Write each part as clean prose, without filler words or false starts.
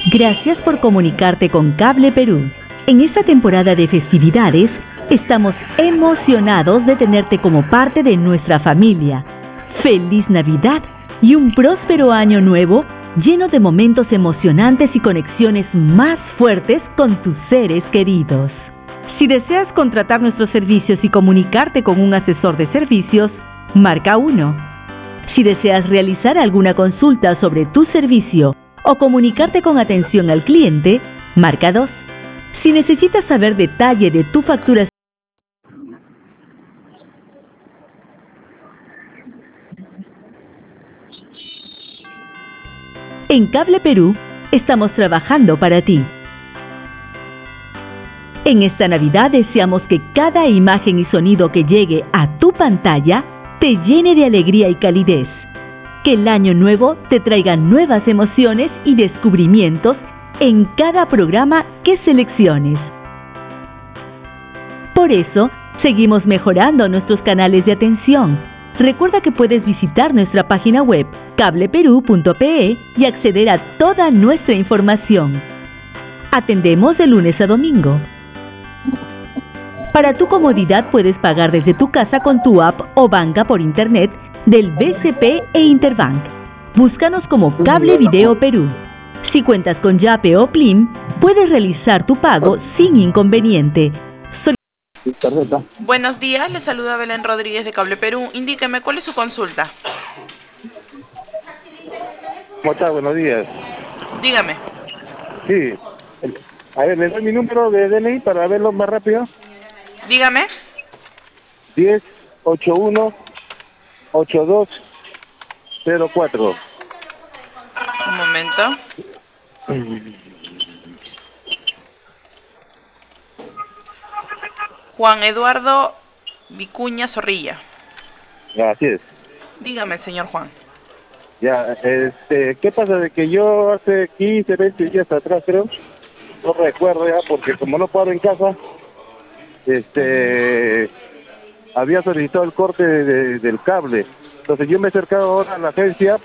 Gracias por comunicarte con Cable Perú. En esta temporada de festividades, estamos emocionados de tenerte como parte de nuestra familia. ¡Feliz Navidad y un próspero año nuevo lleno de momentos emocionantes y conexiones más fuertes con tus seres queridos! Si deseas contratar nuestros servicios y comunicarte con un asesor de servicios, marca 1. Si deseas realizar alguna consulta sobre tu servicio o comunicarte con atención al cliente, marca 2. Si necesitas saber detalle de tu facturación, en Cable Perú estamos trabajando para ti. En esta Navidad deseamos que cada imagen y sonido que llegue a tu pantalla te llene de alegría y calidez. Que el año nuevo te traiga nuevas emociones y descubrimientos en cada programa que selecciones. Por eso, seguimos mejorando nuestros canales de atención. Recuerda que puedes visitar nuestra página web cableperú.pe y acceder a toda nuestra información. Atendemos de lunes a domingo. Para tu comodidad puedes pagar desde tu casa con tu app o banca por internet del BCP e Interbank. Búscanos como Cable Video Perú. Si cuentas con Yape o Plim, puedes realizar tu pago sin inconveniente. Buenos días, le saluda Belén Rodríguez de Cable Perú. Indíqueme, ¿cuál es su consulta? ¿Cómo está? Buenos días. Dígame. Sí. A ver, ¿le doy mi número de DNI para verlo más rápido? Dígame. 1081-8204. Un momento. Juan Eduardo Vicuña Zorrilla. Así es. Dígame, señor Juan. Ya, ¿qué pasa? De que yo hace 15, 20 días atrás, creo, no recuerdo ya, porque como no paro en casa, había solicitado el corte del cable. Entonces yo me he acercado ahora a la agencia,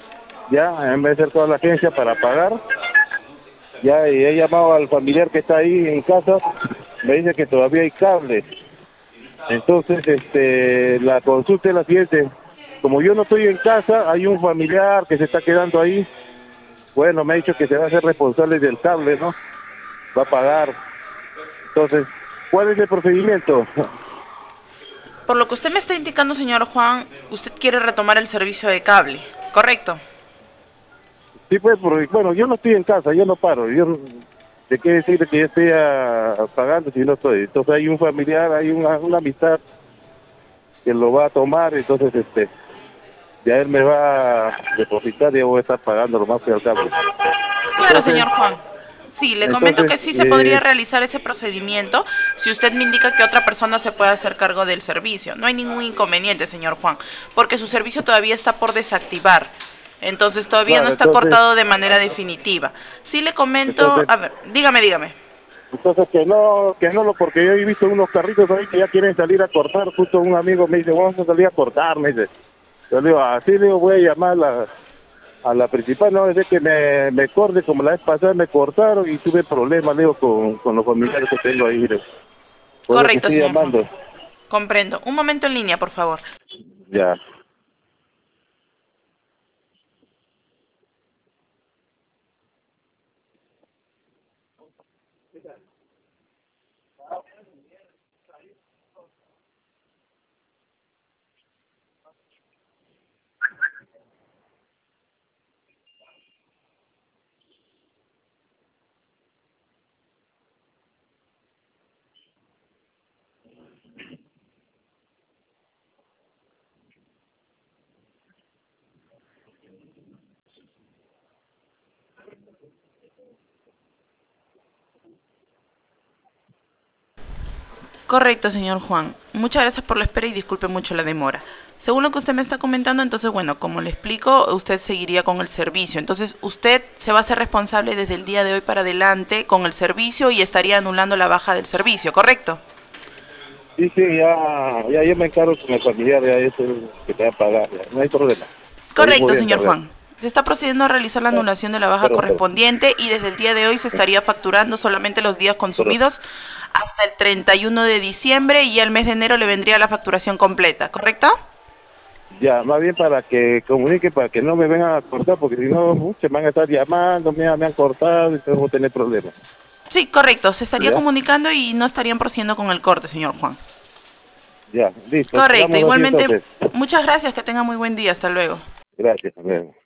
para pagar, ya, y he llamado al familiar que está ahí en casa, me dice que todavía hay cable. Entonces, la consulta es la siguiente: como yo no estoy en casa, hay un familiar que se está quedando ahí, bueno, me ha dicho que se va a hacer responsable del cable, ¿no? Va a pagar. Entonces, ¿cuál es el procedimiento? Por lo que usted me está indicando, señor Juan, usted quiere retomar el servicio de cable, ¿correcto? Sí, pues, porque, bueno, yo no estoy en casa, yo no paro. ¿De qué decirle que yo estoy pagando si no estoy? Entonces hay un familiar, hay una amistad que lo va a tomar, entonces, ya él me va a depositar y yo voy a estar pagando lo más que al cable. Claro, Entonces, señor Juan. Sí, le comento que sí se podría realizar ese procedimiento si usted me indica que otra persona se puede hacer cargo del servicio. No hay ningún inconveniente, señor Juan, porque su servicio todavía está por desactivar. Entonces todavía no está cortado de manera definitiva. Sí le comento, a ver, dígame. Entonces que no, porque yo he visto unos carritos ahí que ya quieren salir a cortar. Justo un amigo me dice, vamos a salir a cortar, me dice. Yo le digo, así le digo, voy a llamar a la principal, no, es de que me corte, como la vez pasada me cortaron y tuve problemas, le digo, con los familiares que tengo ahí. Correcto, señor Juan. Comprendo. Un momento en línea, por favor. Ya. Correcto, señor Juan. Muchas gracias por la espera y disculpe mucho la demora. Según lo que usted me está comentando, entonces, bueno, como le explico, usted seguiría con el servicio. Entonces, usted se va a hacer responsable desde el día de hoy para adelante con el servicio y estaría anulando la baja del servicio, ¿correcto? Sí, ya yo me encargo con el familiar, ya eso es que te va a pagar, ya. No hay problema. Correcto, señor Juan. Se está procediendo a realizar la anulación de la baja correspondiente y desde el día de hoy se estaría facturando solamente los días consumidos hasta el 31 de diciembre y al mes de enero le vendría la facturación completa, ¿correcto? Ya, más bien para que comunique, para que no me vengan a cortar, porque si no, se van a estar llamando, me han cortado y tengo que tener problemas. Sí, correcto, se estaría ¿Ya? comunicando y no estarían procediendo con el corte, señor Juan. Ya, listo. Correcto, igualmente, entonces. muchas gracias, que tenga muy buen día, hasta luego. Gracias, hasta luego.